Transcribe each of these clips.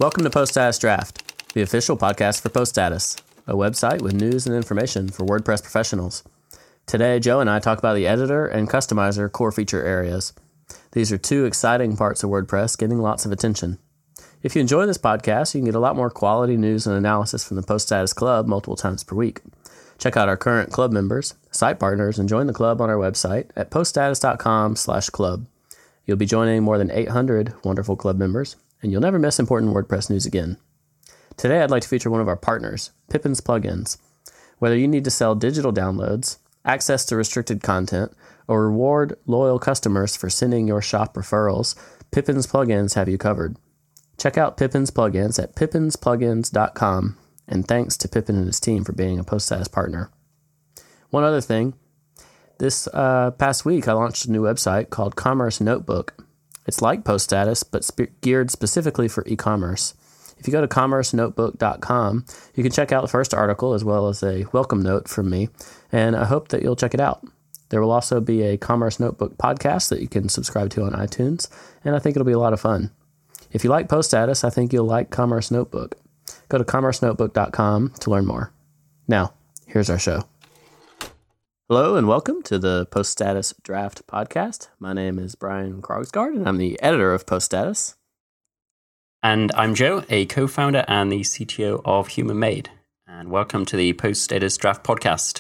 Welcome to Post Status Draft, the official podcast for Post Status, a website with news and information for WordPress professionals. Today, Joe and I talk about the editor and customizer core feature areas. These are two exciting parts of WordPress getting lots of attention. If you enjoy this podcast, you can get a lot more quality news and analysis from the Post Status Club multiple times per week. Check out our current club members, site partners, and join the club on our website at poststatus.com/club. You'll be joining more than 800 wonderful club members, and you'll never miss important WordPress news again. Today, I'd like to feature one of our partners, Pippin's Plugins. Whether you need to sell digital downloads, access to restricted content, or reward loyal customers for sending your shop referrals, Pippin's Plugins have you covered. Check out Pippin's Plugins at pippinsplugins.com, and thanks to Pippin and his team for being a Post Status partner. One other thing, this past week I launched a new website called Commerce Notebook. It's like Post Status, but geared specifically for e-commerce. If you go to commercenotebook.com, you can check out the first article as well as a welcome note from me, and I hope that you'll check it out. There will also be a Commerce Notebook podcast that you can subscribe to on iTunes, and I think it'll be a lot of fun. If you like Post Status, I think you'll like Commerce Notebook. Go to commercenotebook.com to learn more. Now, here's our show. Hello and welcome to the Post Status Draft podcast. My name is Brian Krogsgaard, and I'm the editor of Post Status. And I'm Joe, a co-founder and the CTO of Human Made. And welcome to the Post Status Draft podcast.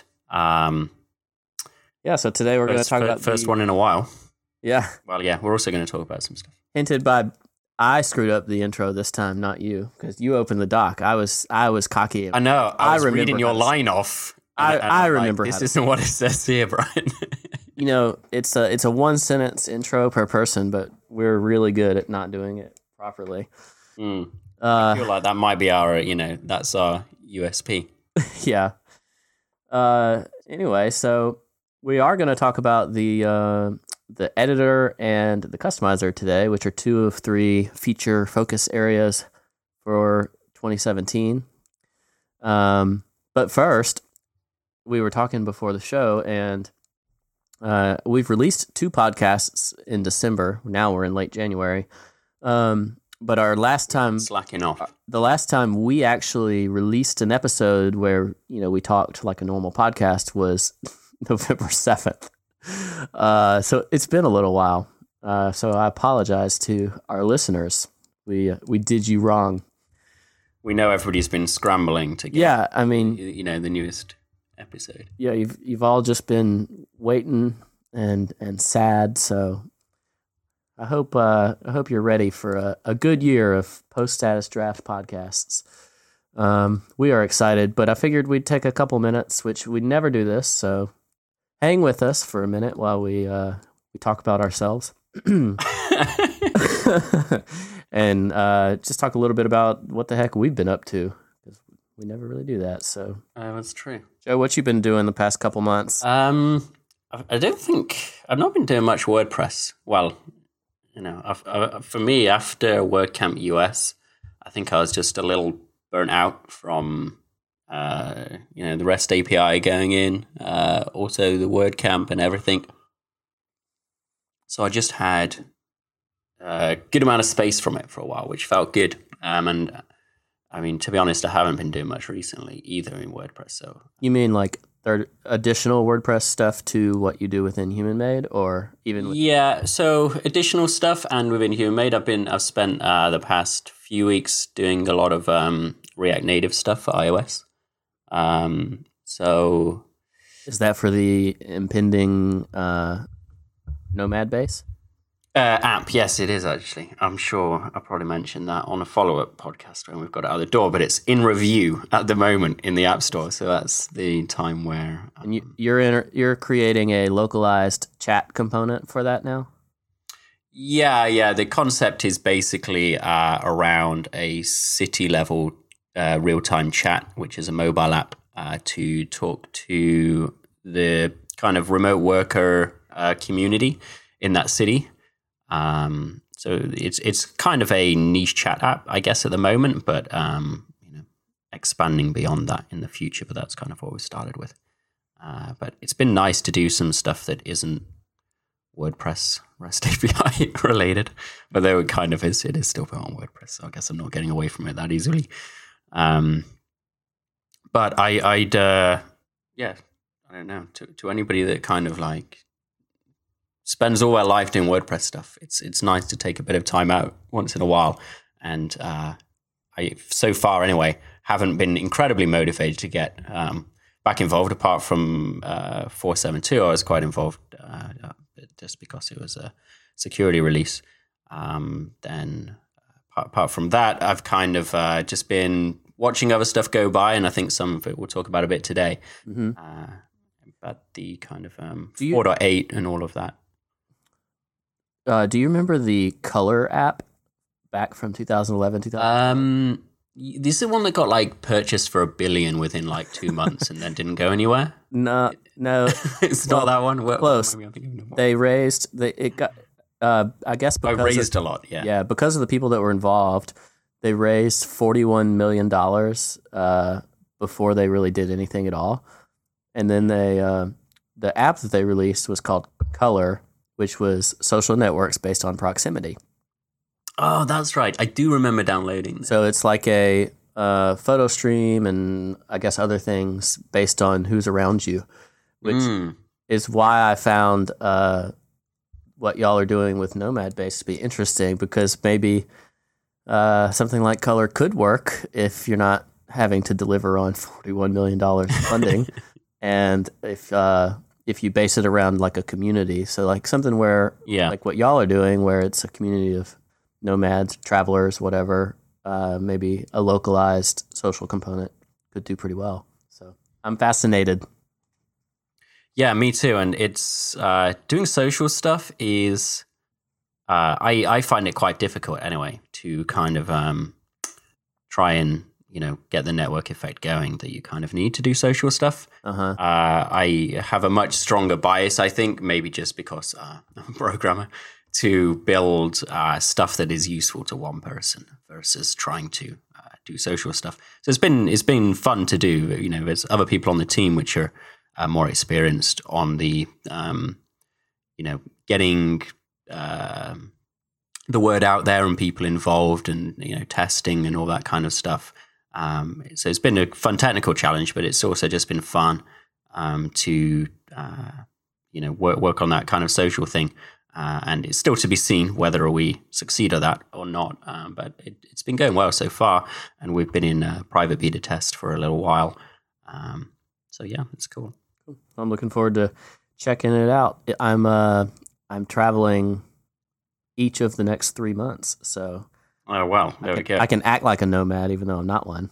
So today we're going to talk about first one in a while. Yeah. Well, yeah, we're also going to talk about some stuff. Hinted by I screwed up the intro this time, not you, because you opened the doc. I was cocky. I know. I was reading your line off. I remember. This isn't what it says here, Brian. You know, it's a one sentence intro per person, but we're really good at not doing it properly. I feel like that might be our, that's our USP. Yeah. Anyway, so we are going to talk about the editor and the customizer today, which are two of three feature focus areas for 2017. But first, we were talking before the show, and we've released two podcasts in December. Now we're in late January. But our last time, slacking off. The last time we actually released an episode where we talked like a normal podcast was November 7th. So it's been a little while. So I apologize to our listeners. We did you wrong. We know everybody's been scrambling to get. Yeah, I mean, the newest episode. Yeah, you've all just been waiting and sad. So I hope you're ready for a good year of Post Status Draft podcasts. We are excited, but I figured we'd take a couple minutes, which we never do this, so hang with us for a minute while we talk about ourselves. And just talk a little bit about what the heck we've been up to, because we never really do that. So that's true. Joe, what you been doing the past couple months? I don't think I've not been doing much WordPress. Well, for me, after WordCamp US, I think I was just a little burnt out from the REST API going in, also the WordCamp and everything. So I just had a good amount of space from it for a while, which felt good. And I mean, to be honest, I haven't been doing much recently either in WordPress. So you mean like additional WordPress stuff to what you do within Human Made, or even? Yeah, so additional stuff, and within Human Made, I've spent the past few weeks doing a lot of React Native stuff for iOS. So is that for the impending Nomad base app? Yes, it is actually. I'm sure I'll probably mention that on a follow-up podcast when we've got it out the door, but it's in review at the moment in the App Store, so that's the time where and you're creating a localized chat component for that now. Yeah, the concept is basically around a city level real-time chat, which is a mobile app to talk to the kind of remote worker community in that city. So it's kind of a niche chat app, I guess, at the moment, but expanding beyond that in the future. But that's kind of what we started with. But it's been nice to do some stuff that isn't WordPress REST API related, but though it is still built on WordPress, so I guess I'm not getting away from it that easily. But I'd I don't know, to anybody that kind of like spends all their life doing WordPress stuff, it's nice to take a bit of time out once in a while. And I, so far anyway, haven't been incredibly motivated to get back involved. Apart from 4.7.2, I was quite involved just because it was a security release. Then apart from that, I've kind of just been watching other stuff go by, and I think some of it we'll talk about a bit today. About the kind of 4.8 and all of that. Do you remember the Color app back from 2011, 2012? This is the one that got like purchased for $1 billion within like 2 months and then didn't go anywhere. No, it's not that one. Close. They raised. It got. I guess because raised a lot. Yeah. Yeah, because of the people that were involved, they raised $41 million before they really did anything at all. And then the app that they released was called Color, which was social networks based on proximity. Oh, that's right. I do remember downloading that. So it's like a photo stream and I guess other things based on who's around you, which is why I found what y'all are doing with Nomad Base to be interesting, because maybe something like Color could work if you're not having to deliver on $41 million funding. And if you base it around like a community, so like something where, like what y'all are doing, where it's a community of nomads, travelers, whatever, maybe a localized social component could do pretty well. So I'm fascinated. Yeah, me too. And it's doing social stuff is I find it quite difficult anyway to kind of try and get the network effect going that you kind of need to do social stuff. I have a much stronger bias, I think, maybe just because I'm a programmer, to build stuff that is useful to one person versus trying to do social stuff. So it's been fun to do. There's other people on the team which are more experienced on the getting the word out there and people involved and testing and all that kind of stuff. So it's been a fun technical challenge, but it's also just been fun to work on that kind of social thing. And it's still to be seen whether we succeed at that or not. But it's been going well so far, and we've been in a private beta test for a little while. So yeah, it's cool. I'm looking forward to checking it out. I'm traveling each of the next 3 months, so. Oh wow! There we go. I can act like a nomad even though I'm not one.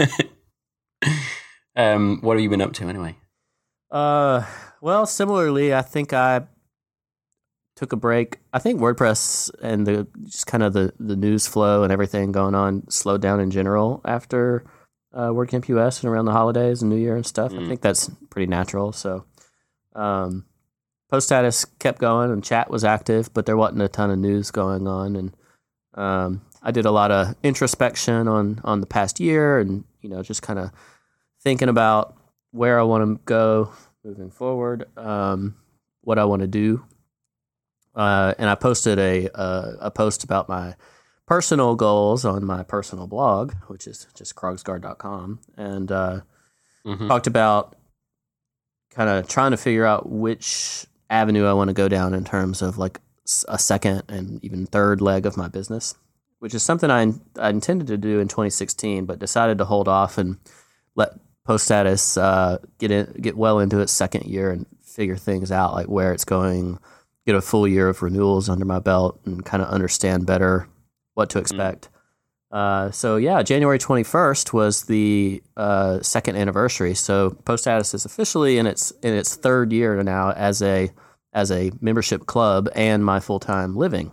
What have you been up to anyway? Well, similarly, I think I took a break. I think WordPress and the news flow and everything going on slowed down in general after WordCamp US and around the holidays and New Year and stuff. I think that's pretty natural. So Post Status kept going and chat was active, but there wasn't a ton of news going on. And I did a lot of introspection on the past year and, just kind of thinking about where I want to go moving forward, what I want to do. And I posted a post about my personal goals on my personal blog, which is just krogsgard.com, and talked about kind of trying to figure out which avenue I want to go down in terms of like a second and even third leg of my business, which is something I intended to do in 2016, but decided to hold off and let Post Status get well into its second year and figure things out, like where it's going, get a full year of renewals under my belt, and kind of understand better what to expect. So yeah, January 21st was the second anniversary. So Post Status is officially in its third year now as a membership club and my full-time living.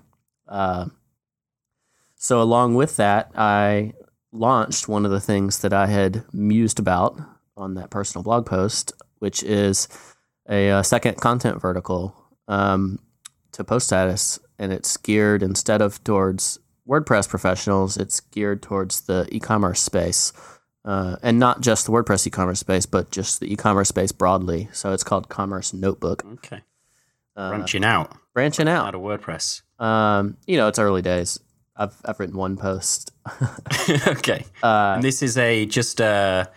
So along with that, I launched one of the things that I had mused about on that personal blog post, which is a second content vertical to Post Status, and it's geared, instead of towards WordPress professionals, it's geared towards the e-commerce space, and not just the WordPress e-commerce space, but just the e-commerce space broadly. So it's called Commerce Notebook. Okay. Branching out. branching out out. of WordPress? It's early days. I've written one post. Okay. And this is just a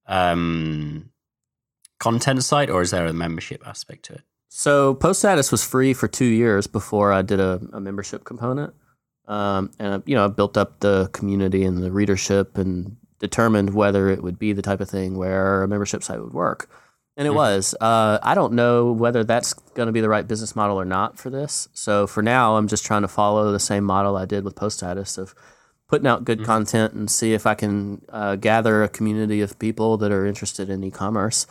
content site, or is there a membership aspect to it? So Post Status was free for 2 years before I did a membership component. And I built up the community and the readership and determined whether it would be the type of thing where a membership site would work. And it was. I don't know whether that's going to be the right business model or not for this. So for now, I'm just trying to follow the same model I did with Post Status of putting out good content and see if I can gather a community of people that are interested in e-commerce.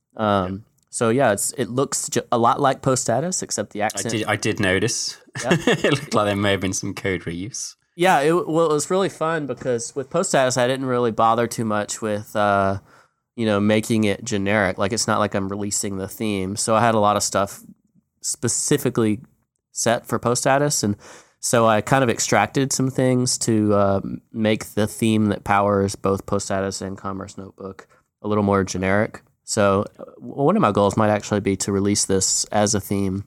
So yeah, it looks a lot like Post Status, except the accent. I did notice. Yep. It looked like there may have been some code reuse. Yeah, it was really fun because with Post Status, I didn't really bother too much with making it generic. Like it's not like I'm releasing the theme. So I had a lot of stuff specifically set for Post Status, and so I kind of extracted some things to make the theme that powers both Post Status and Commerce Notebook a little more generic. So one of my goals might actually be to release this as a theme,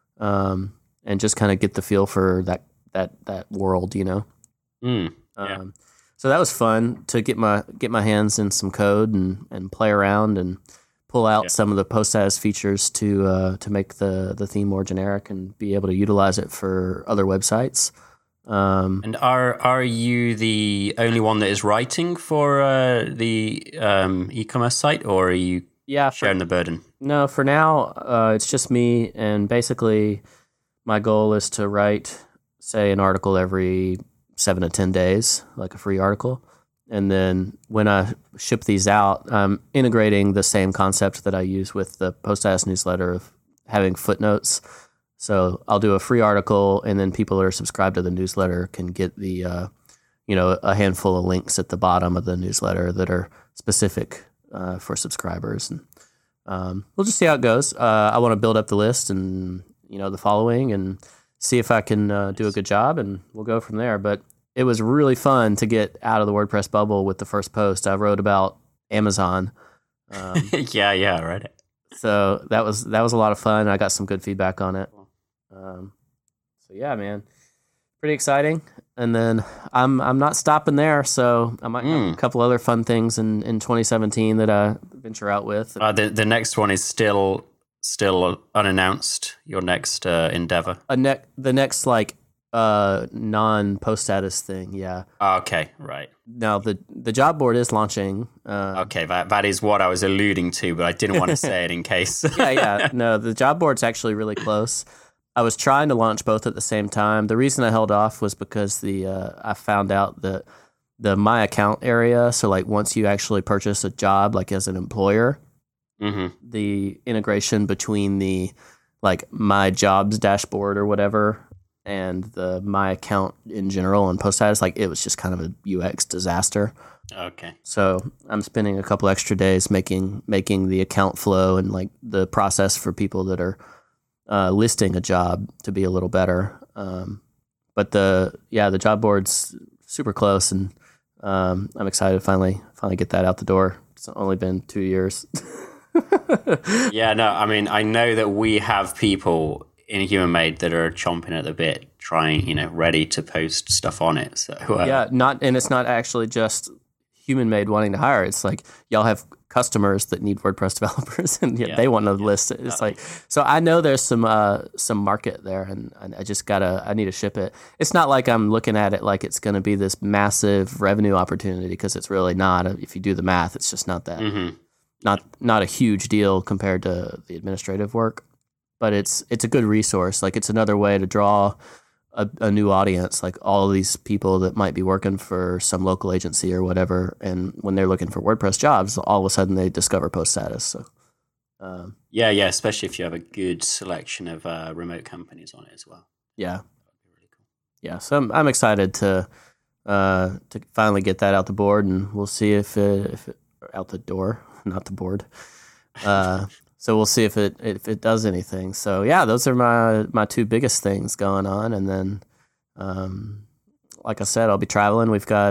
and just kind of get the feel for that world, Yeah. So that was fun to get my hands in some code and play around and pull out some of the Post Status features to make the theme more generic and be able to utilize it for other websites. And are you the only one that is writing for the e-commerce site, or are you sharing the burden? No, for now, it's just me. And basically, my goal is to write, say, an article every 7 to 10 days, like a free article. And then when I ship these out, I'm integrating the same concept that I use with the Post Status newsletter of having footnotes. So I'll do a free article, and then people that are subscribed to the newsletter can get the, a handful of links at the bottom of the newsletter that are specific for subscribers. And we'll just see how it goes. I want to build up the list and, the following and see if I can do a good job, and we'll go from there. But it was really fun to get out of the WordPress bubble with the first post. I wrote about Amazon. Yeah, right. So that was a lot of fun. I got some good feedback on it. So yeah, man, pretty exciting. And then I'm not stopping there. So I might have a couple other fun things in 2017 that I venture out with. The next one is still unannounced. Your next endeavor. The next non-Post Status thing. Yeah. Okay. Right. Now the job board is launching. Okay. That is what I was alluding to, but I didn't want to say it in case. Yeah. No, the job board's actually really close. I was trying to launch both at the same time. The reason I held off was because I found out that the My Account area, so like once you actually purchase a job, like as an employer, the integration between the like My Jobs dashboard or whatever and the My Account in general and Post Status, like it was just kind of a UX disaster. Okay. So I'm spending a couple extra days making the account flow and like the process for people that are listing a job to be a little better. But the job board's super close, and I'm excited to finally get that out the door. It's only been 2 years. Yeah, no, I mean, I know that we have people in Human Made that are chomping at the bit, trying, ready to post stuff on it. So and it's not actually just Human Made wanting to hire. It's like y'all have customers that need WordPress developers, and they want to list it. It's like, so I know there's some market there, and I need to ship it. It's not like I'm looking at it like it's going to be this massive revenue opportunity, because it's really not. If you do the math, it's just not that, not a huge deal compared to the administrative work, but it's a good resource. Like it's another way to draw a new audience, like all of these people that might be working for some local agency or whatever, and when they're looking for WordPress jobs, all of a sudden they discover Post Status. So, yeah, especially if you have a good selection of remote companies on it as well. Yeah, that'd be really cool. Yeah, so I'm excited to finally get that out the board, and we'll see if it out the door, not the board. So we'll see if it does anything. So yeah, those are my two biggest things going on. And then, like I said, I'll be traveling. I've got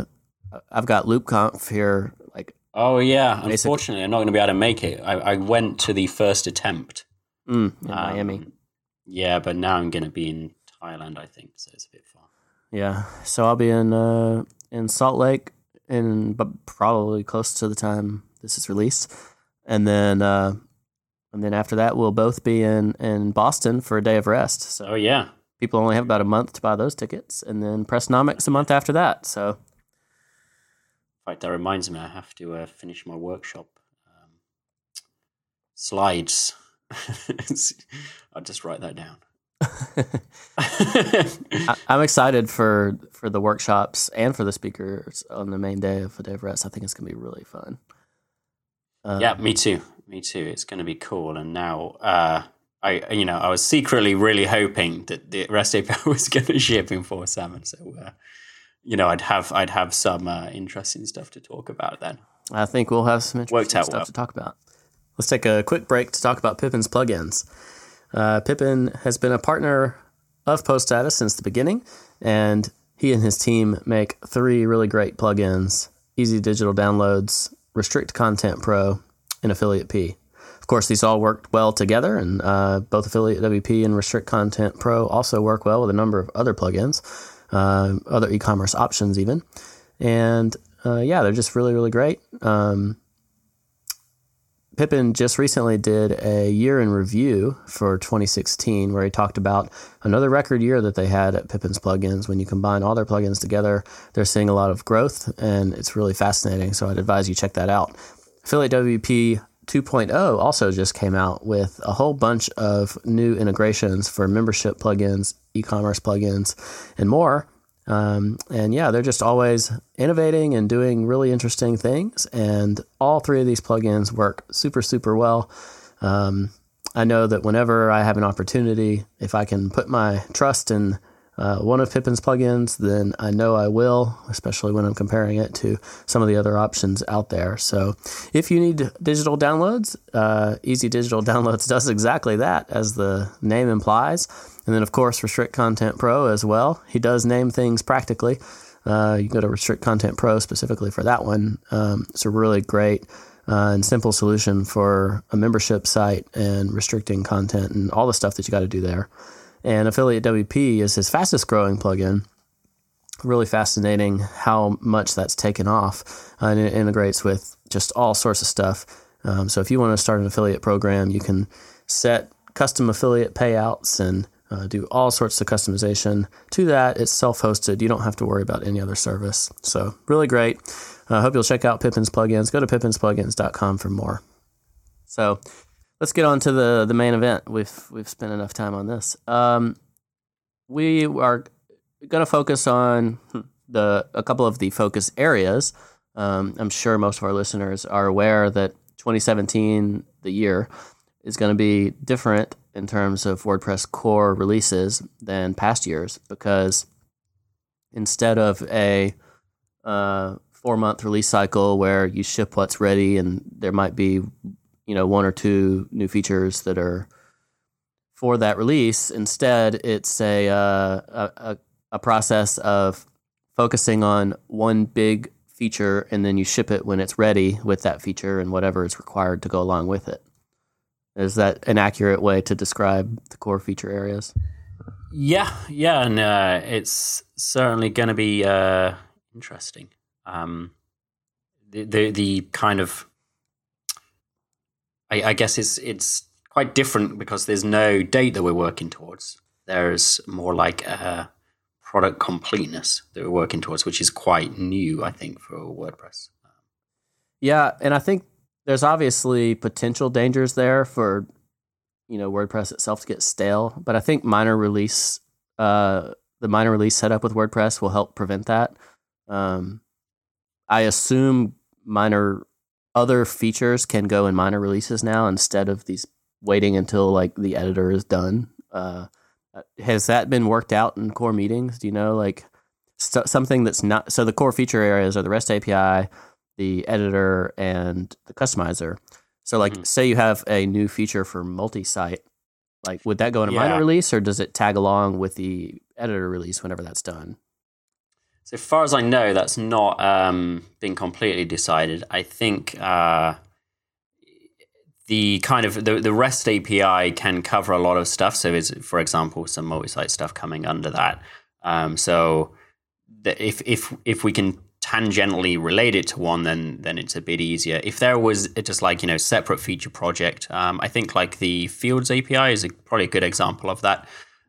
LoopConf here. Like, oh yeah, unfortunately, I'm not going to be able to make it. I went to the first attempt in Miami. Yeah, but now I'm going to be in Thailand, I think, so it's a bit far. Yeah, so I'll be in Salt Lake, but probably close to the time this is released, and then after that we'll both be in Boston for a day of rest. So Oh yeah, people only have about a month to buy those tickets, and then Pressnomics a month after that. So, in fact, that reminds me, I have to finish my workshop slides. I'll just write that down. I'm excited for the workshops and for the speakers on the main day of A Day of Rest. I think it's going to be really fun. Yeah, me too. It's going to be cool. And now, I was secretly really hoping that the REST API was going to ship in 4.7. So, I'd have some interesting stuff to talk about then. I think we'll have some interesting stuff to talk about. Let's take a quick break to talk about Pippin's plugins. Pippin has been a partner of PostStatus since the beginning, and he and his team make 3 really great plugins: Easy Digital Downloads, Restrict Content Pro, and Affiliate P. Of course, these all worked well together, and both Affiliate WP and Restrict Content Pro also work well with a number of other plugins, other e-commerce options even. And they're just really, really great. Pippin just recently did a year in review for 2016 where he talked about another record year that they had at Pippin's plugins. When you combine all their plugins together, they're seeing a lot of growth, and it's really fascinating. So I'd advise you check that out. Affiliate WP 2.0 also just came out with a whole bunch of new integrations for membership plugins, e-commerce plugins, and more. They're just always innovating and doing really interesting things. And all 3 of these plugins work super, super well. I know that whenever I have an opportunity, if I can put my trust in one of Pippin's plugins, then I know I will, especially when I'm comparing it to some of the other options out there. So if you need digital downloads, Easy Digital Downloads does exactly that, as the name implies. And then, of course, Restrict Content Pro as well. He does name things practically. You can go to Restrict Content Pro specifically for that one. It's a really great and simple solution for a membership site and restricting content and all the stuff that you got to do there. And Affiliate WP is his fastest growing plugin. Really fascinating how much that's taken off. And it integrates with just all sorts of stuff. So if you want to start an affiliate program, you can set custom affiliate payouts and do all sorts of customization to that. It's self-hosted. You don't have to worry about any other service. So really great. I hope you'll check out Pippin's plugins. Go to pippinsplugins.com for more. So let's get on to the main event. We've spent enough time on this. We are going to focus on a couple of the focus areas. I'm sure most of our listeners are aware that 2017, the year, is going to be different in terms of WordPress core releases than past years, because instead of a 4-month release cycle where you ship what's ready and there might be 1 or 2 new features that are for that release, instead it's a process of focusing on one big feature, and then you ship it when it's ready with that feature and whatever is required to go along with it. Is that an accurate way to describe the core feature areas? Yeah, and it's certainly going to be interesting. The kind of, I guess it's quite different because there's no date that we're working towards. There's more like a product completeness that we're working towards, which is quite new, I think, for WordPress. Yeah, and I think there's obviously potential dangers there for WordPress itself to get stale, but I think the minor release setup with WordPress will help prevent that. I assume other features can go in minor releases now instead of these waiting until like the editor is done. Has that been worked out in core meetings? Do you know, something that's not, so the core feature areas are the REST API, the editor, and the customizer. So say you have a new feature for multi-site, would that go in a minor release, or does it tag along with the editor release whenever that's done? So far as I know, that's not been completely decided. I think the the kind of the REST API can cover a lot of stuff. So, for example, some multi-site stuff coming under that. So, if we can tangentially relate it to one, then it's a bit easier. If there was just like separate feature project, I think like the Fields API is probably a good example of that.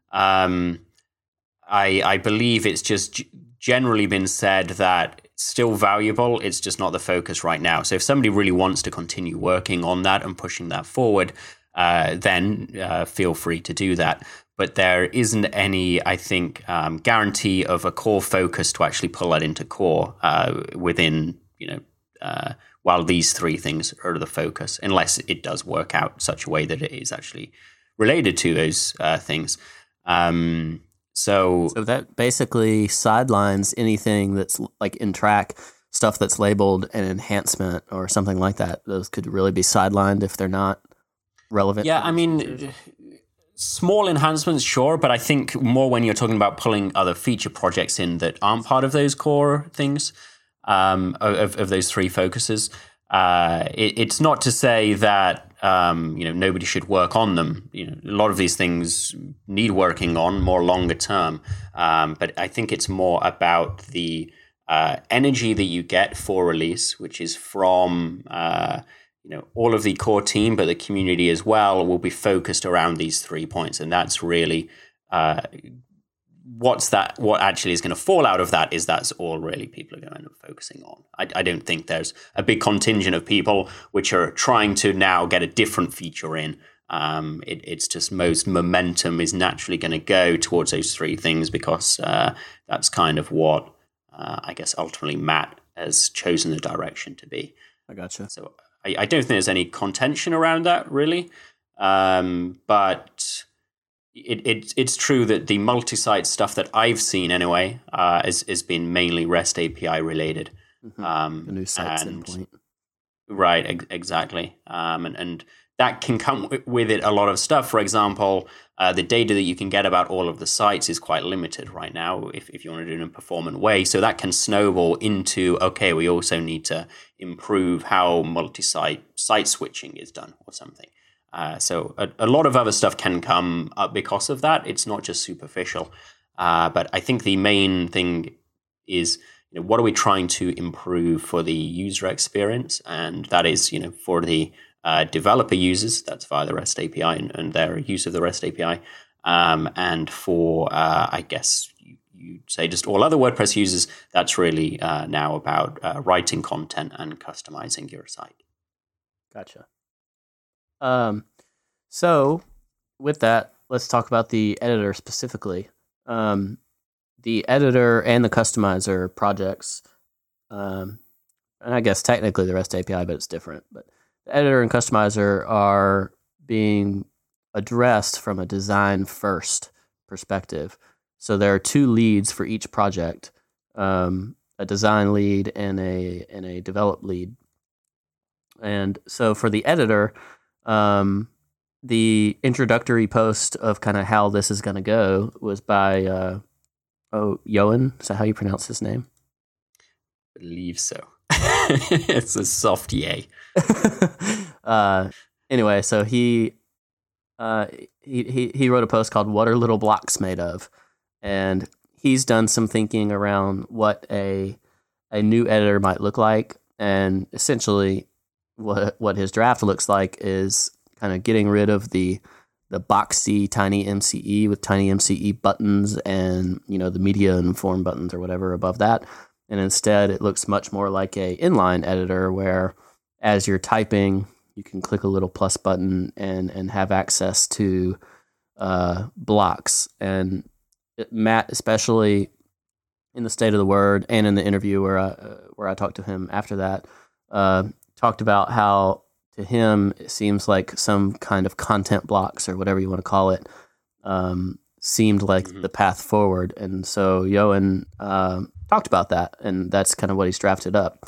I believe it's just generally been said that it's still valuable. It's just not the focus right now. So if somebody really wants to continue working on that and pushing that forward, then feel free to do that. But there isn't any, I think, guarantee of a core focus to actually pull that into core within, while these three things are the focus, unless it does work out such a way that it is actually related to those things. So that basically sidelines anything that's like in track stuff that's labeled an enhancement or something like that. Those could really be sidelined if they're not relevant. Yeah, I mean, small enhancements, sure, but I think more when you're talking about pulling other feature projects in that aren't part of those core things, of those three focuses. It's not to say that nobody should work on them. A lot of these things need working on more longer term. But I think it's more about the energy that you get for release, which is from all of the core team, but the community as well will be focused around these 3 points, and that's really what actually is going to fall out of that is that's all really people are going to end up focusing on. I don't think there's a big contingent of people which are trying to now get a different feature in. It's just most momentum is naturally going to go towards those three things because that's kind of what I guess ultimately Matt has chosen the direction to be. I gotcha. So I don't think there's any contention around that really, but it's true that the multi-site stuff that I've seen anyway has been mainly REST API related. The new sites endpoint. Right, exactly. And that can come with it a lot of stuff. For example, the data that you can get about all of the sites is quite limited right now if you want to do it in a performant way. So that can snowball into, okay, we also need to improve how multi-site site switching is done or something. So a lot of other stuff can come up because of that. It's not just superficial. But I think the main thing is, what are we trying to improve for the user experience? And that is, for the developer users, that's via the REST API and their use of the REST API. And for, I guess, you'd say just all other WordPress users, that's really now about writing content and customizing your site. Gotcha. So with that, let's talk about the editor specifically. The editor and the customizer projects, and I guess technically the REST API, but it's different. But the editor and customizer are being addressed from a design first perspective. So there are two leads for each project, a design lead and a develop lead. And so for the editor, the introductory post of kind of how this is going to go was by Yoan. Is that how you pronounce his name? I believe so. It's a soft yay. Anyway, so he wrote a post called "What Are Little Blocks Made Of?" and he's done some thinking around what a new editor might look like, and essentially what his draft looks like is kind of getting rid of the boxy tiny MCE with tiny MCE buttons and the media and form buttons or whatever above that, and instead it looks much more like a inline editor where as you're typing you can click a little plus button and have access to blocks. And Matt, especially in the State of the Word and in the interview where I talked to him after that, talked about how to him it seems like some kind of content blocks or whatever you want to call it seemed like the path forward. And so Yoan talked about that, and that's kind of what he's drafted up.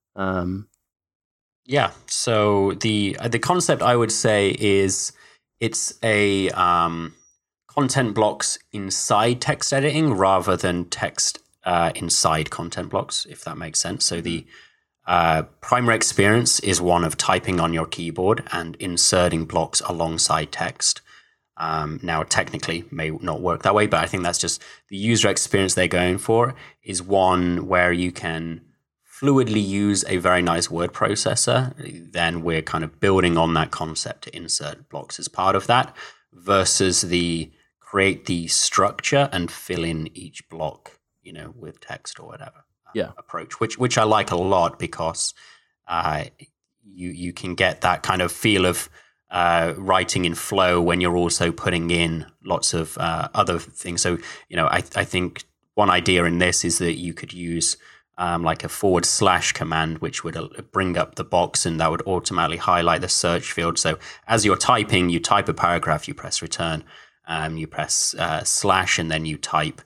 Yeah. So the concept I would say is it's a content blocks inside text editing rather than text inside content blocks, if that makes sense. So the primary experience is one of typing on your keyboard and inserting blocks alongside text. Now, technically, may not work that way, but I think that's just the user experience they're going for is one where you can fluidly use a very nice word processor. Then we're kind of building on that concept to insert blocks as part of that versus the create the structure and fill in each block, with text or whatever approach, which I like a lot because you can get that kind of feel of writing in flow when you're also putting in lots of other things. So, I think one idea in this is that you could use like a / command, which would bring up the box and that would automatically highlight the search field. So as you're typing, you type a paragraph, you press return, you press / and then you type,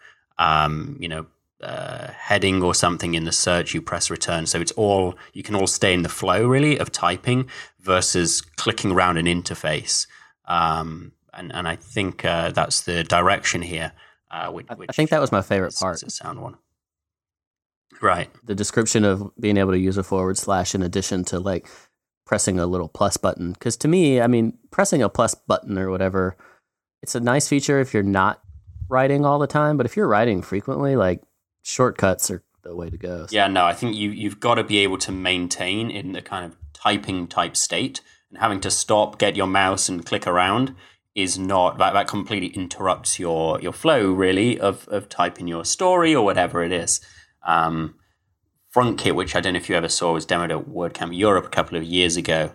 heading or something in the search, you press return. So you can all stay in the flow really of typing versus clicking around an interface. And I think that's the direction here. Which I think that was my favorite part. It's a sound one. Right. The description of being able to use a / in addition to like pressing a little plus button. Because to me, pressing a plus button or whatever, it's a nice feature if you're not writing all the time. But if you're writing frequently, like shortcuts are the way to go. Yeah, no, I think you've got to be able to maintain in the kind of typing type state, and having to stop, get your mouse and click around is not, that completely interrupts your flow really of typing your story or whatever it is. FrontKit, which I don't know if you ever saw, was demoed at WordCamp Europe a couple of years ago,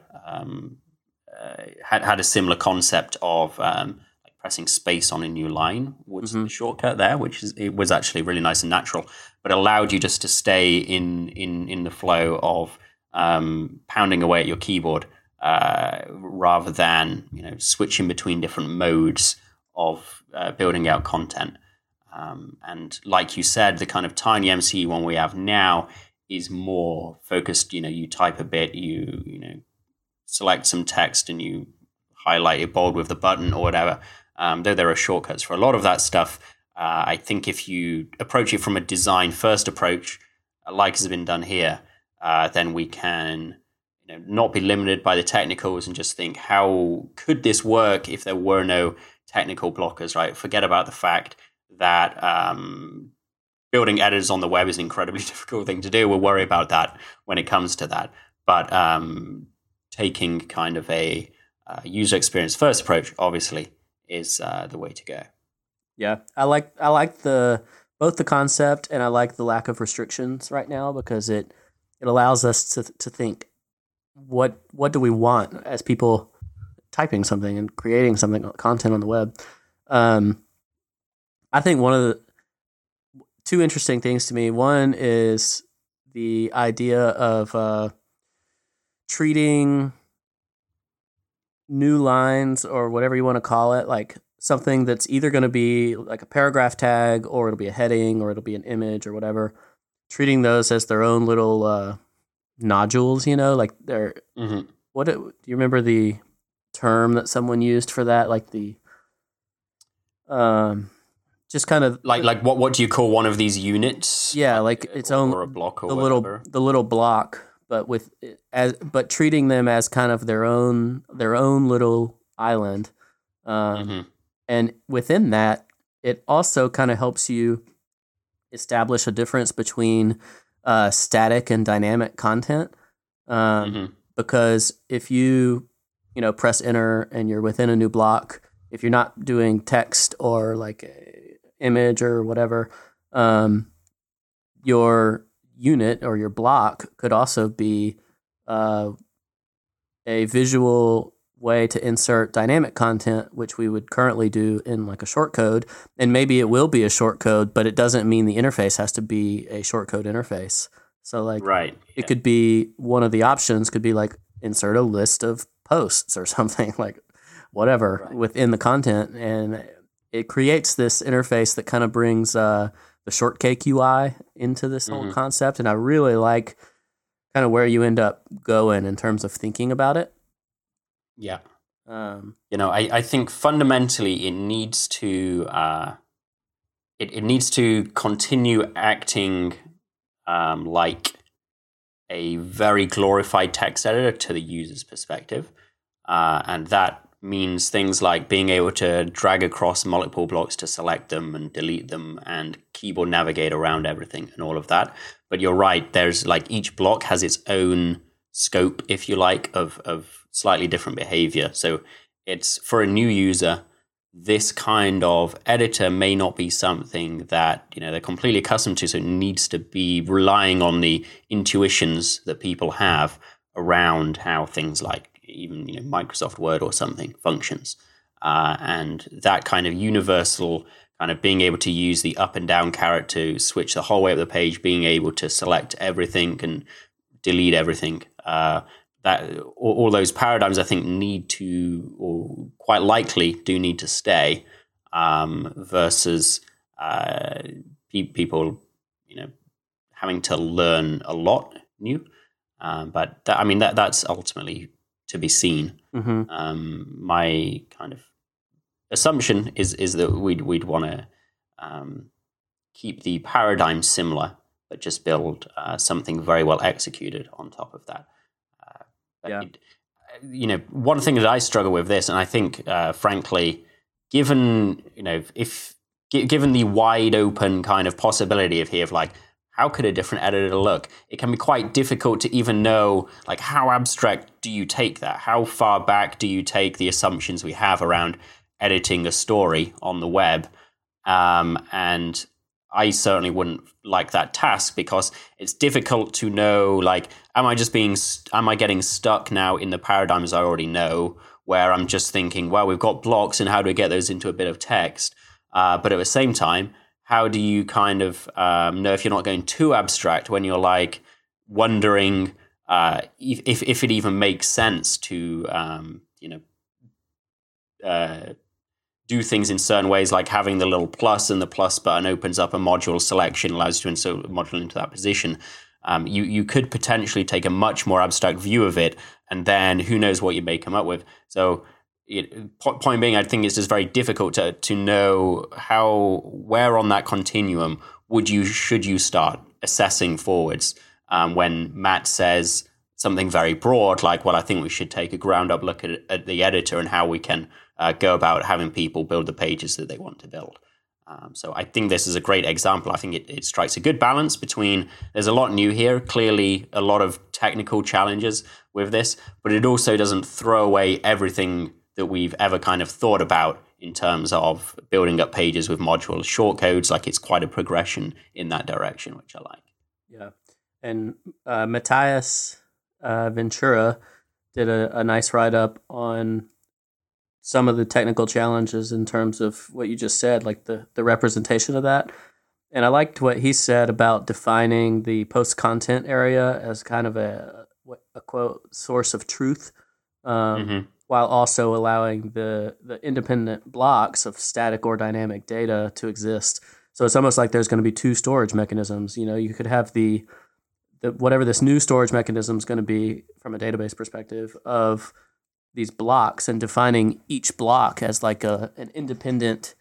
had a similar concept of like pressing space on a new line was the shortcut there, it was actually really nice and natural, but allowed you just to stay in the flow of pounding away at your keyboard rather than switching between different modes of building out content. And like you said, the kind of TinyMCE one we have now is more focused. You type a bit, you select some text, and you highlight it bold with the button or whatever. Though there are shortcuts for a lot of that stuff, I think if you approach it from a design first approach, like has been done here, then we can not be limited by the technicals and just think, how could this work if there were no technical blockers, right? Forget about the fact that building editors on the web is an incredibly difficult thing to do. We'll worry about that when it comes to that. But taking kind of a user experience first approach, obviously, is the way to go. Yeah, I like both the concept and I like the lack of restrictions right now, because it allows us to think, what do we want as people typing something and creating something, content on the web. I think one of the two interesting things to me, one is the idea of treating new lines, or whatever you want to call it, like something that's either going to be like a paragraph tag, or it'll be a heading, or it'll be an image, or whatever, treating those as their own little nodules, like they're what do you remember the term that someone used for that, like the just kind of like what do you call one of these units? Yeah, like its own, or a block, or whatever. The little block, but treating them as kind of their own little island, and within that, it also kind of helps you establish a difference between static and dynamic content, because if you press enter and you're within a new block, if you're not doing text or like a image or whatever, your unit or your block could also be a visual way to insert dynamic content, which we would currently do in like a shortcode. And maybe it will be a shortcode, but it doesn't mean the interface has to be a shortcode interface. So like, it could be, one of the options could be like insert a list of posts or something, like whatever within the content, and it creates this interface that kind of brings the shortcake UI into this whole concept. And I really like kind of where you end up going in terms of thinking about it. Yeah. I think fundamentally it needs to it needs to continue acting like a very glorified text editor to the user's perspective. And that means things like being able to drag across multiple blocks to select them and delete them and keyboard navigate around everything and all of that. But you're right, there's like each block has its own scope, if you like, of slightly different behavior. So it's for a new user, this kind of editor may not be something that they're completely accustomed to, so it needs to be relying on the intuitions that people have around how things like even Microsoft Word or something functions, and that kind of universal kind of being able to use the up and down caret to switch the whole way up the page, being able to select everything and delete everything. That all those paradigms, I think, need to, or quite likely do need to stay, versus people, having to learn a lot new. But that's ultimately to be seen. Mm-hmm. My kind of assumption is that we'd want to keep the paradigm similar, but just build something very well executed on top of that. One thing that I struggle with this, and I think, frankly, given the wide open kind of possibility of like, how could a different editor look? It can be quite difficult to even know, like, how abstract do you take that? How far back do you take the assumptions we have around editing a story on the web? And I certainly wouldn't like that task, because it's difficult to know, like, am I getting stuck now in the paradigms I already know, where I'm just thinking, well, we've got blocks and how do we get those into a bit of text? But at the same time, how do you kind of know if you're not going too abstract when you're like wondering if it even makes sense to do things in certain ways, like having the little plus, and the plus button opens up a module selection, allows you to insert a module into that position. You could potentially take a much more abstract view of it, and then who knows what you may come up with. So point being, I think it's just very difficult to know where on that continuum should you start assessing forwards, when Matt says something very broad, like, well, I think we should take a ground up look at the editor and how we can go about having people build the pages that they want to build. So I think this is a great example. I think it strikes a good balance between, there's a lot new here, clearly a lot of technical challenges with this, but it also doesn't throw away everything that we've ever kind of thought about in terms of building up pages with modular shortcodes. Like, it's quite a progression in that direction, which I like. Yeah. And Matthias Ventura did a nice write-up on some of the technical challenges in terms of what you just said, like the representation of that. And I liked what he said about defining the post-content area as kind of a quote, source of truth, while also allowing the independent blocks of static or dynamic data to exist. So it's almost like there's going to be two storage mechanisms. You could have the whatever this new storage mechanism is going to be from a database perspective of these blocks, and defining each block as like an independent,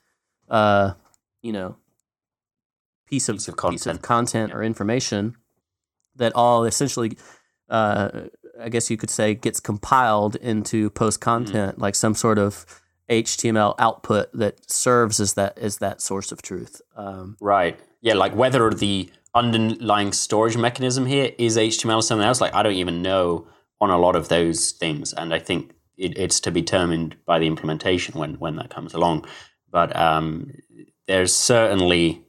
piece of content or information that all essentially, I guess you could say, gets compiled into post content, like some sort of HTML output that serves as that source of truth. Right. Yeah. Like, whether the underlying storage mechanism here is HTML or something else, like, I don't even know on a lot of those things. And I think it's to be determined by the implementation when that comes along. But there's certainly,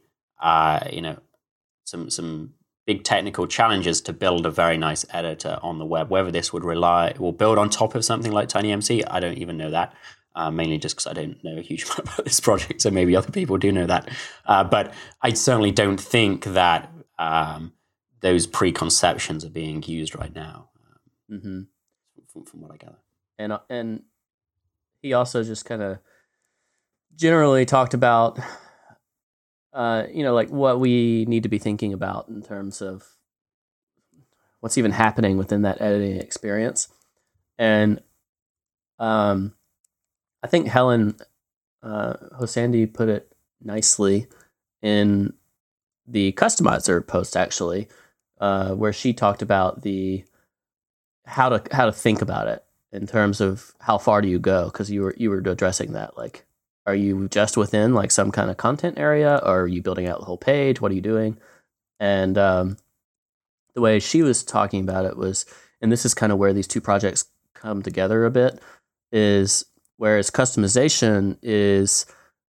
some big technical challenges to build a very nice editor on the web. Whether this will build on top of something like TinyMC, I don't even know that. Mainly just because I don't know a huge amount about this project, so maybe other people do know that. But I certainly don't think that those preconceptions are being used right now, from what I gather. And he also just kind of generally talked about, like what we need to be thinking about in terms of what's even happening within that editing experience. And I think Helen Hosandi put it nicely in the customizer post, actually, where she talked about the how to think about it in terms of how far do you go, because you were addressing that, like, are you just within like some kind of content area, or are you building out the whole page? What are you doing? And the way she was talking about it was, and this is kind of where these two projects come together a bit, is whereas customization is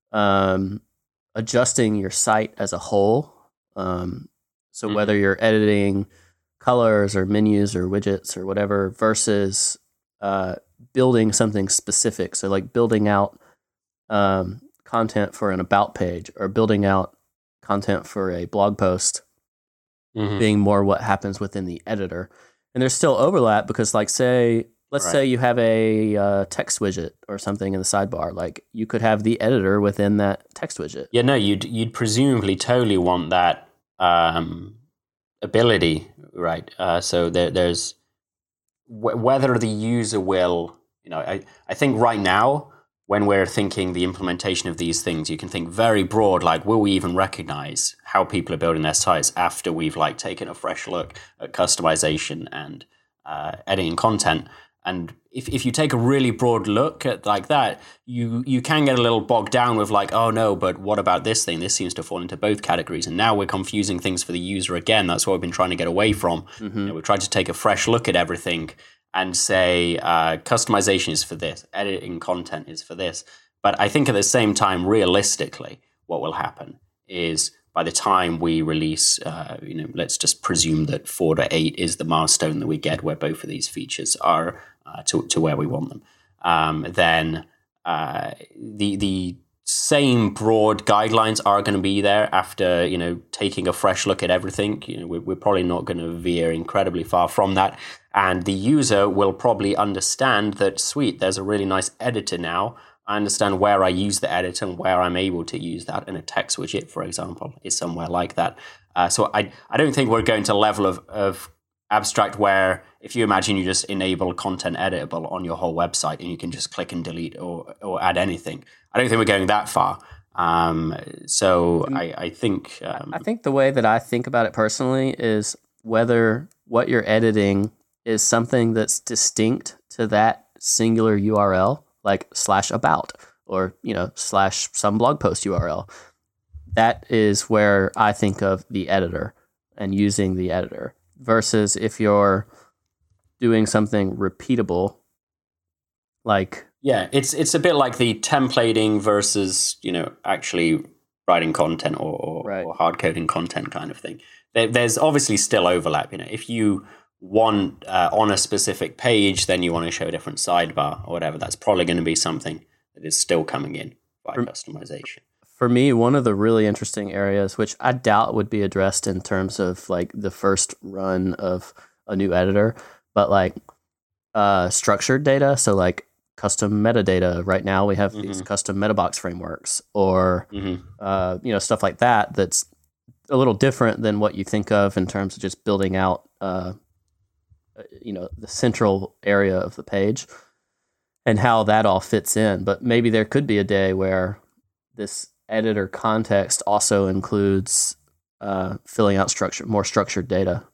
adjusting your site as a whole. So whether you're editing colors or menus or widgets or whatever, versus building something specific. So like building out content for an about page, or building out content for a blog post, being more what happens within the editor. And there's still overlap because, like, let's say you have a text widget or something in the sidebar. Like, you could have the editor within that text widget. Yeah, no, you'd presumably totally want that ability, right? So there's whether the user will, I think right now, when we're thinking the implementation of these things, you can think very broad, like, will we even recognize how people are building their sites after we've like taken a fresh look at customization and editing content? And if you take a really broad look at like that, you can get a little bogged down with like, oh no, but what about this thing? This seems to fall into both categories. And now we're confusing things for the user again. That's what we've been trying to get away from. We've tried to take a fresh look at everything and say customization is for this, editing content is for this. But I think at the same time, realistically, what will happen is by the time we release, let's just presume that 4.8 is the milestone that we get where both of these features are to where we want them. Then the same broad guidelines are going to be there after, taking a fresh look at everything. We're probably not going to veer incredibly far from that. And the user will probably understand that, sweet, there's a really nice editor now. I understand where I use the editor and where I'm able to use that in a text widget, for example, is somewhere like that. So I don't think we're going to a level of abstract where if you imagine you just enable content editable on your whole website and you can just click and delete or add anything. I don't think we're going that far. I think... I think the way that I think about it personally is whether what you're editing is something that's distinct to that singular URL, like /about or, / some blog post URL. That is where I think of the editor and using the editor, versus if you're doing something repeatable, like... Yeah, it's a bit like the templating versus, actually writing content or hard coding content kind of thing. There's obviously still overlap. If you want on a specific page, then you want to show a different sidebar or whatever. That's probably going to be something that is still coming in by customization. For me, one of the really interesting areas, which I doubt would be addressed in terms of like the first run of a new editor, but like structured data. So like custom metadata. Right now we have these custom metabox frameworks, or stuff like that. That's a little different than what you think of in terms of just building out the central area of the page and how that all fits in. But maybe there could be a day where this editor context also includes filling out more structured data.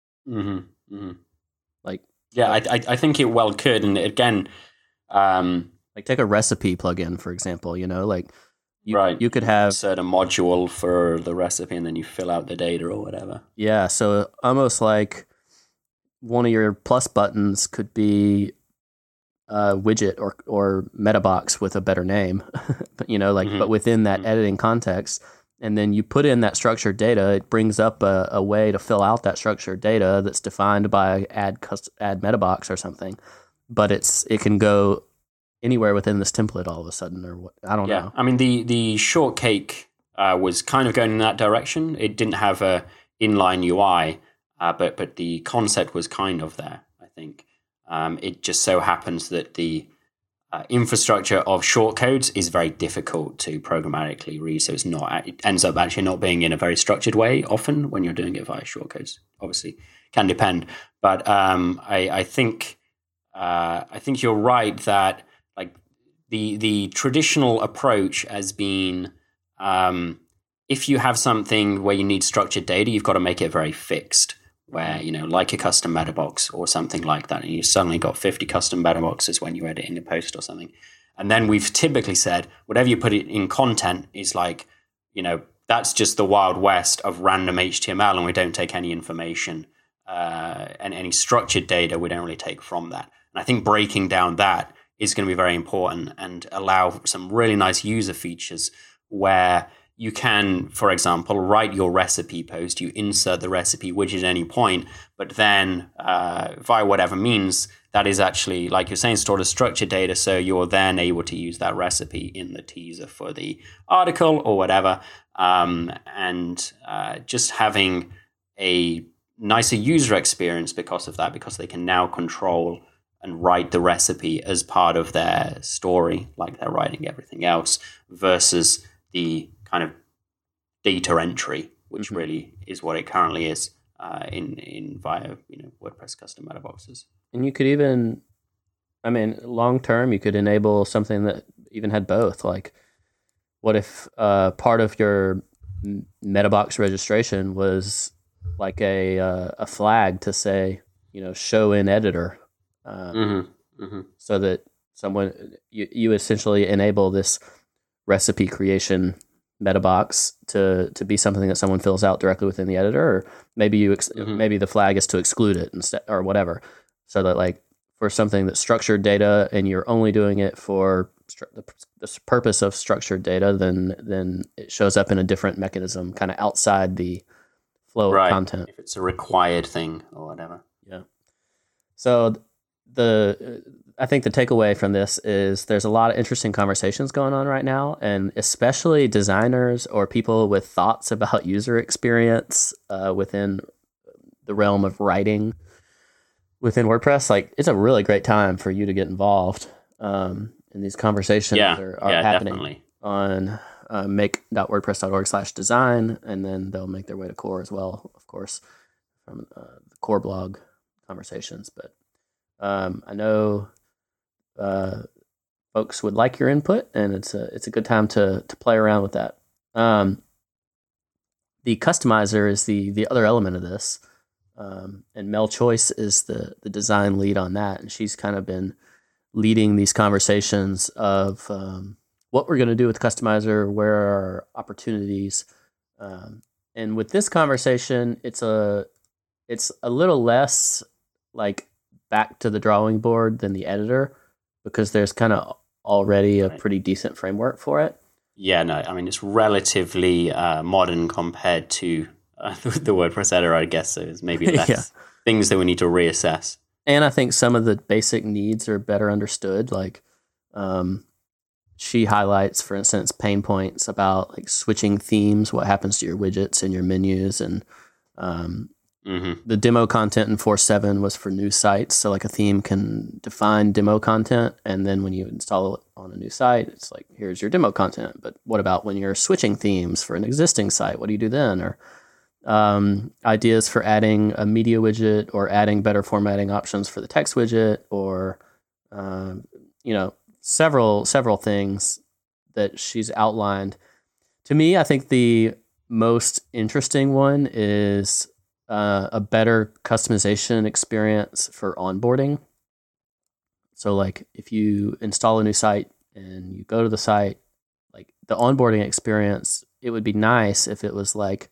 Like, yeah, I think it well could. And again, like take a recipe plugin, for example, you could have insert a module for the recipe and then you fill out the data or whatever. Yeah. So almost like one of your plus buttons could be a widget or metabox with a better name, but but within that editing context, and then you put in that structured data, it brings up a way to fill out that structured data that's defined by add metabox or something, but it can go anywhere within this template all of a sudden, or what, I don't know. I mean, the Shortcake was kind of going in that direction. It didn't have a inline UI, but the concept was kind of there, I think. It just so happens that the infrastructure of shortcodes is very difficult to programmatically read, so it ends up actually not being in a very structured way often when you're doing it via shortcodes. Obviously, can depend, but I think you're right that like the traditional approach has been if you have something where you need structured data, you've got to make it very fixed. where, like a custom meta box or something like that, and you suddenly got 50 custom meta boxes when you're editing a post or something. And then we've typically said, whatever you put it in content is like, that's just the Wild West of random HTML, and we don't take any information and any structured data we don't really take from that. And I think breaking down that is going to be very important and allow some really nice user features where you can, for example, write your recipe post, you insert the recipe widget at any point, but then via whatever means, that is actually, like you're saying, stored as structured data, so you're then able to use that recipe in the teaser for the article or whatever, and just having a nicer user experience because of that, because they can now control and write the recipe as part of their story, like they're writing everything else, versus the kind of data entry, which really is what it currently is in via WordPress custom meta boxes. And you could even, long term, you could enable something that even had both. Like, what if part of your meta box registration was like a flag to say, show in editor, so that you essentially enable this recipe creation meta box to be something that someone fills out directly within the editor, or maybe maybe the flag is to exclude it instead, or whatever, so that like for something that's structured data and you're only doing it for the purpose of structured data, then it shows up in a different mechanism, kind of outside the flow of content. If it's a required thing or whatever. Yeah. So I think the takeaway from this is there's a lot of interesting conversations going on right now, and especially designers or people with thoughts about user experience within the realm of writing within WordPress. Like, it's a really great time for you to get involved in these conversations. Are happening definitely. On make.wordpress.org/design, and then they'll make their way to core as well, of course, from the core blog conversations. But I know folks would like your input, and it's a good time to play around with that. The customizer is the other element of this, and Mel Choice is the design lead on that, and she's kind of been leading these conversations of what we're going to do with customizer, where are our opportunities, and with this conversation, it's a little less like back to the drawing board than the editor, because there's kind of already a pretty decent framework for it. Yeah, no, it's relatively modern compared to the WordPress editor, I guess. So there's maybe less things that we need to reassess. And I think some of the basic needs are better understood. Like, she highlights, for instance, pain points about like switching themes, what happens to your widgets and your menus, and the demo content in 4.7 was for new sites. So like a theme can define demo content, and then when you install it on a new site, it's like, here's your demo content. But what about when you're switching themes for an existing site? What do you do then? Or ideas for adding a media widget, or adding better formatting options for the text widget, or several things that she's outlined. To me, I think the most interesting one is a better customization experience for onboarding. So like, if you install a new site and you go to the site, like the onboarding experience, it would be nice if it was like,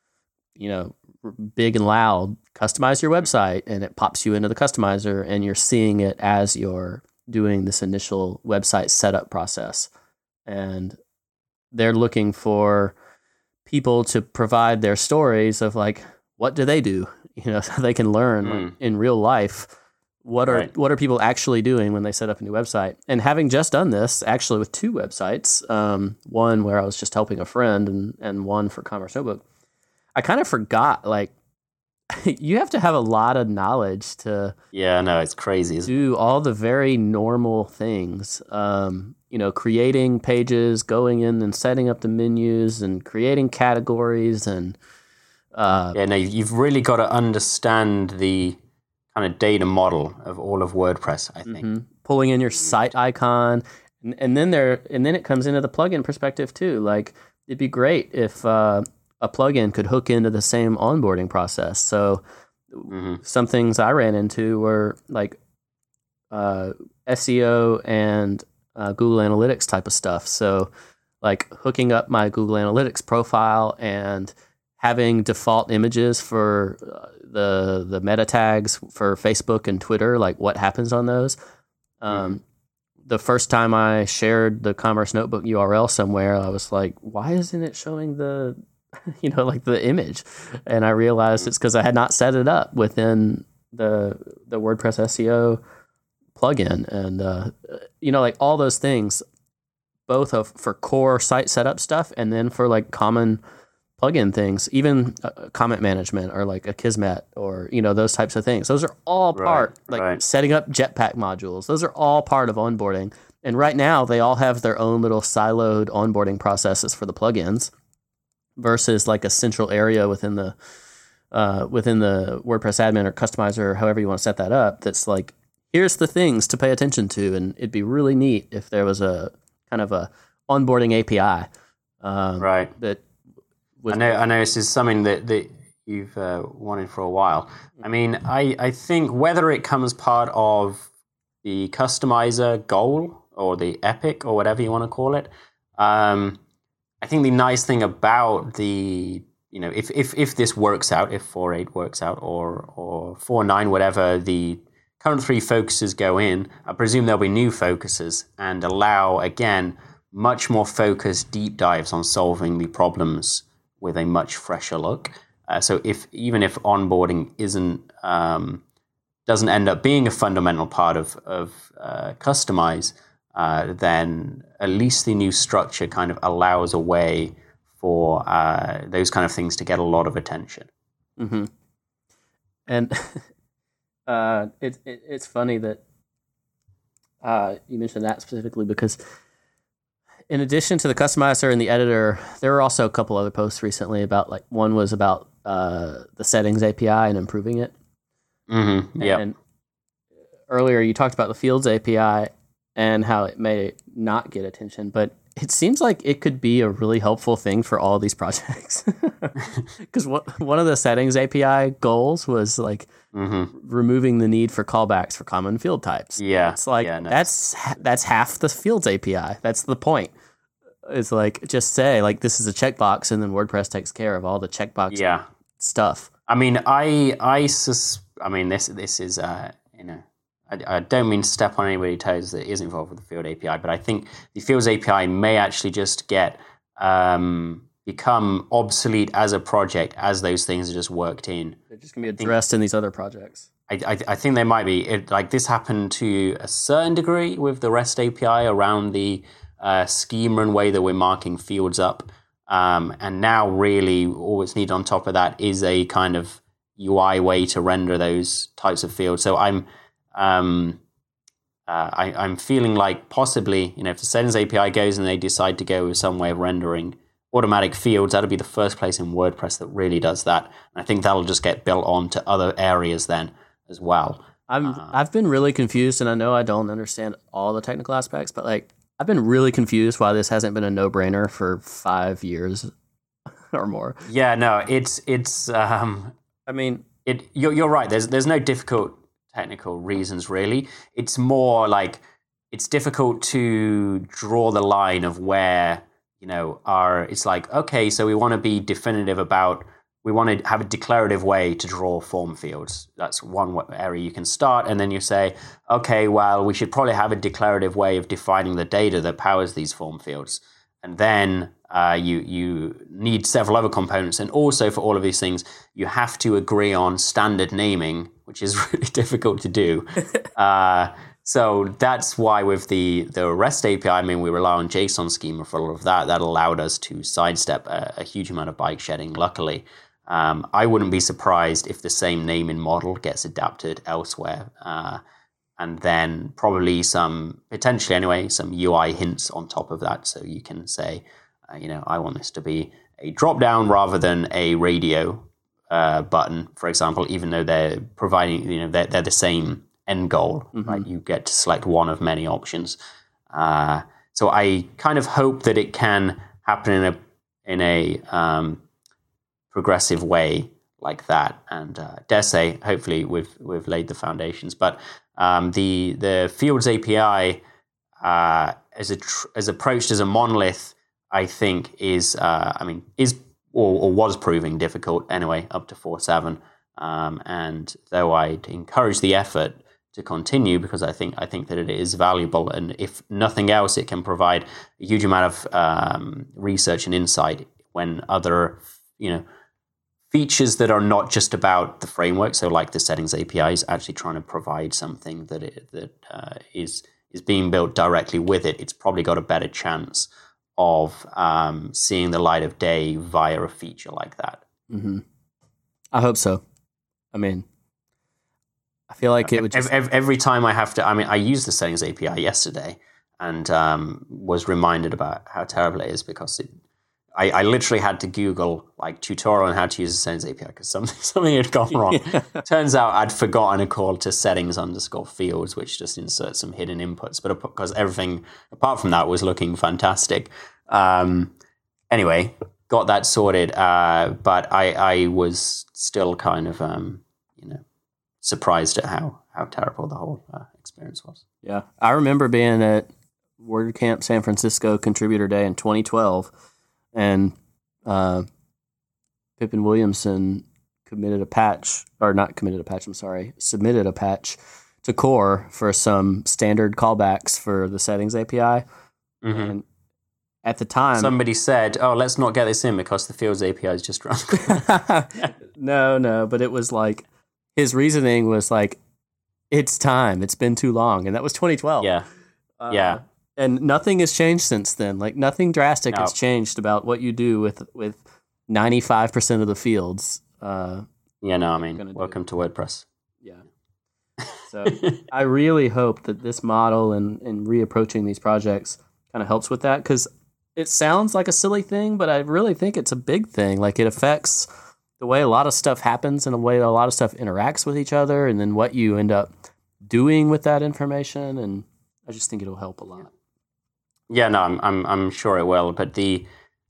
big and loud, customize your website, and it pops you into the customizer and you're seeing it as you're doing this initial website setup process. And they're looking for people to provide their stories of like, what do they do? So they can learn like, in real life, what are people actually doing when they set up a new website. And having just done this actually with two websites, one where I was just helping a friend and one for Commerce Notebook, I kind of forgot, like, you have to have a lot of knowledge to it's crazy. Do all the very normal things, creating pages, going in and setting up the menus, and creating categories, and you've really got to understand the kind of data model of all of WordPress, I think. Pulling in your site icon, and then it comes into the plugin perspective too. Like, it'd be great if a plugin could hook into the same onboarding process. So some things I ran into were like SEO and Google Analytics type of stuff. So like hooking up my Google Analytics profile and having default images for the meta tags for Facebook and Twitter, like what happens on those. The first time I shared the Commerce Notebook URL somewhere, I was like, why isn't it showing the, like the image? And I realized it's because I had not set it up within the WordPress SEO plugin. And, like all those things, both for core site setup stuff and then for like common plugin things, even comment management or like Akismet or, those types of things. Those are all part, setting up Jetpack modules. Those are all part of onboarding. And right now they all have their own little siloed onboarding processes for the plugins versus like a central area within the WordPress admin or customizer or however you want to set that up. That's like, here's the things to pay attention to. And it'd be really neat if there was a kind of a onboarding API. That I know this is something that you've wanted for a while. I mean, I think whether it comes part of the customizer goal or the epic or whatever you want to call it, I think the nice thing about the, if this works out, if 4.8 works out or 4.9, whatever the current 3 focuses go in, I presume there'll be new focuses and allow, again, much more focused deep dives on solving the problems with a much fresher look. So even if onboarding doesn't end up being a fundamental part of Kustomize, then at least the new structure kind of allows a way for those kind of things to get a lot of attention. Mm-hmm. And it's funny that you mentioned that specifically because in addition to the customizer and the editor, there were also a couple other posts recently about like one was about the settings API and improving it. Mm-hmm. Yeah. And earlier you talked about the Fields API and how it may not get attention, but it seems like it could be a really helpful thing for all these projects. Because one of the settings API goals was like removing the need for callbacks for common field types. Yeah, it's like that's half the Fields API. That's the point. It's like just say like this is a checkbox, and then WordPress takes care of all the checkbox stuff. I mean, this is I don't mean to step on anybody's toes that is involved with the Field API, but I think the Fields API may actually just get become obsolete as a project as those things are just worked in. They're just going to be addressed in these other projects. I think they might be. Like this happened to a certain degree with the REST API around the schema and way that we're marking fields up. And now really all that's needed on top of that is a kind of UI way to render those types of fields. So I'm feeling like possibly, if the settings API goes and they decide to go with some way of rendering automatic fields, that'll be the first place in WordPress that really does that. And I think that'll just get built on to other areas then as well. I've been really confused, and I know I don't understand all the technical aspects, but like I've been really confused why this hasn't been a no-brainer for 5 years or more. Yeah, no, it's. You're right. There's no difficult technical reasons really. It's more like it's difficult to draw the line of where it's like, okay, so we want to be definitive about. We want to have a declarative way to draw form fields. That's one area you can start. And then you say, okay, well, we should probably have a declarative way of defining the data that powers these form fields. And then you need several other components. And also for all of these things, you have to agree on standard naming, which is really difficult to do. So that's why with the REST API, we rely on JSON schema for all of that. That allowed us to sidestep a huge amount of bike shedding, luckily. I wouldn't be surprised if the same naming model gets adapted elsewhere. And then probably some UI hints on top of that. So you can say, I want this to be a drop down rather than a radio button, for example, even though they're providing, they're the same end goal, right? You get to select one of many options. So I kind of hope that it can happen in a progressive way like that. And dare say, hopefully, we've laid the foundations. But the Fields API, as approached as a monolith, I think is or was proving difficult anyway, up to 4.7. And though I'd encourage the effort to continue, because I think that it is valuable, and if nothing else, it can provide a huge amount of research and insight when other features that are not just about the framework. So, like the Settings API is actually trying to provide something that is being built directly with it. It's probably got a better chance of seeing the light of day via a feature like that. Mm-hmm. I hope so. I mean, I feel like it would just... Every time I have to... I used the Settings API yesterday and was reminded about how terrible it is, because I literally had to Google like tutorial on how to use the Settings API because something had gone wrong. Turns out I'd forgotten a call to settings_fields, which just inserts some hidden inputs. But because everything apart from that was looking fantastic. Anyway, got that sorted. But I was still kind of, surprised at how terrible the whole experience was. Yeah. I remember being at WordCamp San Francisco Contributor Day in 2012. And Pippin Williamson submitted a patch to Core for some standard callbacks for the Settings API. Mm-hmm. And at the time... somebody said, let's not get this in because the Fields API is just run. No, but it was like, his reasoning was like, it's time, it's been too long. And that was 2012. Yeah. Yeah. And nothing has changed since then. Like, nothing drastic has changed about what you do with 95% of the fields. Welcome to WordPress. Yeah. So I really hope that this model and reapproaching these projects kind of helps with that, because it sounds like a silly thing, but I really think it's a big thing. Like, it affects the way a lot of stuff happens and the way a lot of stuff interacts with each other, and then what you end up doing with that information. And I just think it'll help a lot. Yeah, no, I'm sure it will. But the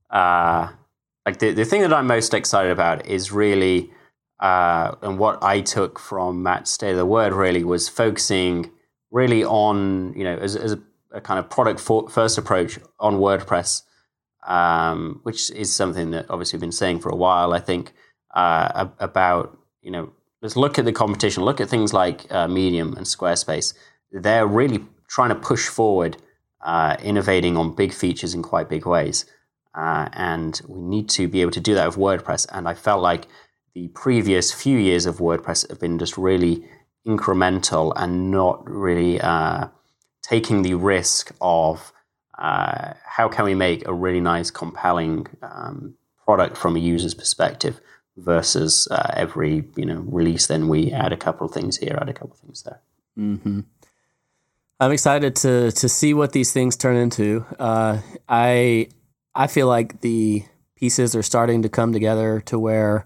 thing that I'm most excited about is really, and what I took from Matt's State of the Word really was focusing really on, as a kind of product first approach on WordPress, which is something that obviously we've been saying for a while. I think about, let's look at the competition, look at things like Medium and Squarespace. They're really trying to push forward, innovating on big features in quite big ways. And we need to be able to do that with WordPress. And I felt like the previous few years of WordPress have been just really incremental and not really taking the risk of how can we make a really nice, compelling product from a user's perspective versus every release, then we add a couple of things here, add a couple of things there. Mm-hmm. I'm excited to see what these things turn into. I feel like the pieces are starting to come together to where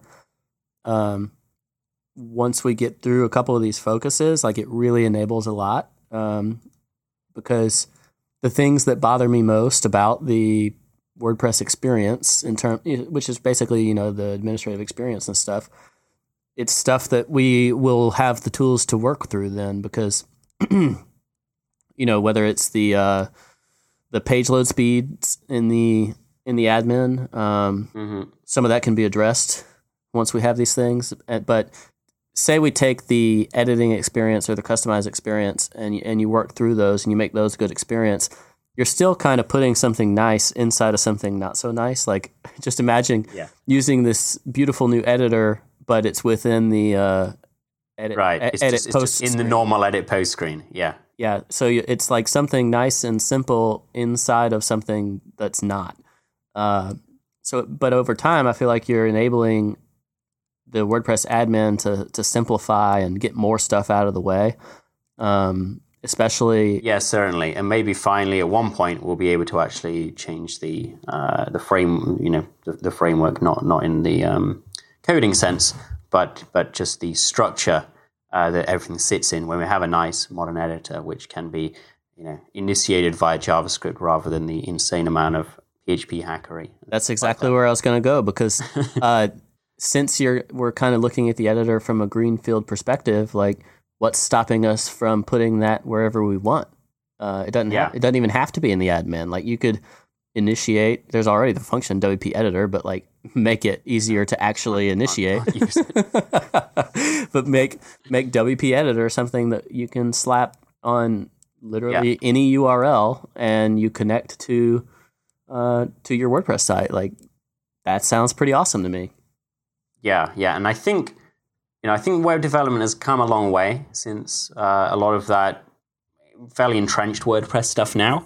once we get through a couple of these focuses, like, it really enables a lot. Because the things that bother me most about the WordPress experience, which is basically the administrative experience and stuff, it's stuff that we will have the tools to work through then, because whether it's the page load speeds in the admin, some of that can be addressed once we have these things. But say we take the editing experience or the customized experience and you work through those and you make those good experience, you're still kind of putting something nice inside of something not so nice. Like, just imagine using this beautiful new editor, but it's within the edit, right. It's edit just, post it's in the normal edit post screen. Yeah. Yeah. So it's like something nice and simple inside of something that's not. But over time, I feel like you're enabling the WordPress admin to simplify and get more stuff out of the way. Especially, yeah, certainly, and maybe finally at one point we'll be able to actually change the frame, the framework, not in the coding sense, but just the structure that everything sits in. When we have a nice modern editor, which can be initiated via JavaScript rather than the insane amount of PHP hackery. That's exactly where I was going to go, because since we're kind of looking at the editor from a greenfield perspective, like what's stopping us from putting that wherever we want? It doesn't even have to be in the admin. Like you could initiate. There's already the function WP editor, but like make it easier to actually initiate. But make WP editor something that you can slap on literally any URL and you connect to your WordPress site. Like that sounds pretty awesome to me. Yeah, and I think web development has come a long way since a lot of that fairly entrenched WordPress stuff now.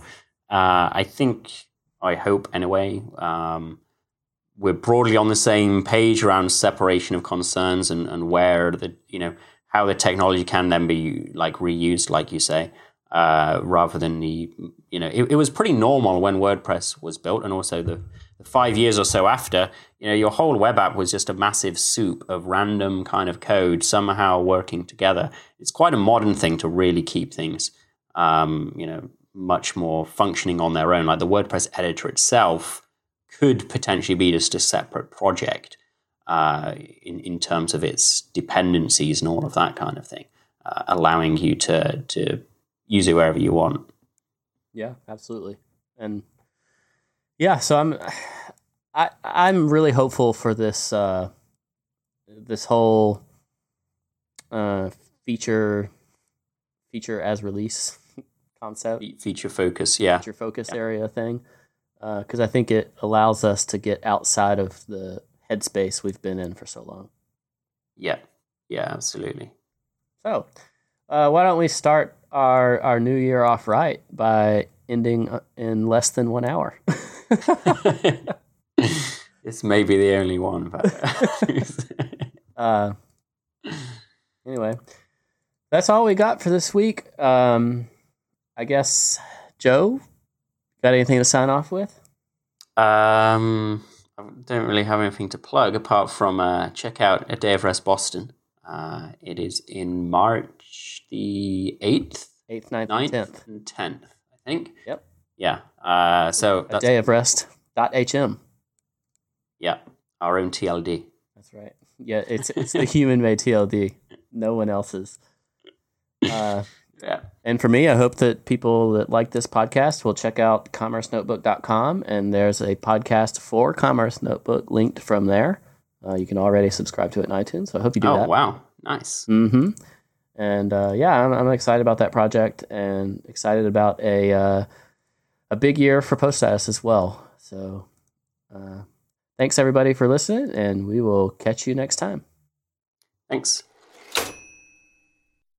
I hope anyway, we're broadly on the same page around separation of concerns and where how the technology can then be like reused, like you say, rather than it was pretty normal when WordPress was built, and also the 5 years or so after, your whole web app was just a massive soup of random kind of code somehow working together. It's quite a modern thing to really keep things, much more functioning on their own. Like the WordPress editor itself could potentially be just a separate project in terms of its dependencies and all of that kind of thing, allowing you to use it wherever you want. Yeah, absolutely. And yeah, so I'm really hopeful for this this whole feature as release concept, feature focus area thing, because I think it allows us to get outside of the headspace we've been in for so long. Yeah, absolutely. So why don't we start our new year off right by ending in less than 1 hour? This may be the only one, but anyway, that's all we got for this week. I guess, Joe, got anything to sign off with? I don't really have anything to plug apart from check out A Day of Rest Boston. It is in March the 8th, 9th, and 10th, I think. Yep. Yeah. So A Day of Rest.hm. Yeah, our own TLD. That's right. Yeah, it's the human-made TLD. No one else's. Yeah. And for me, I hope that people that like this podcast will check out commercenotebook.com, and there's a podcast for Commerce Notebook linked from there. You can already subscribe to it in iTunes, so I hope you do that. Oh, wow. Nice. Mm-hmm. And I'm excited about that project and excited about a big year for PostStatus as well. So thanks, everybody, for listening, and we will catch you next time. Thanks.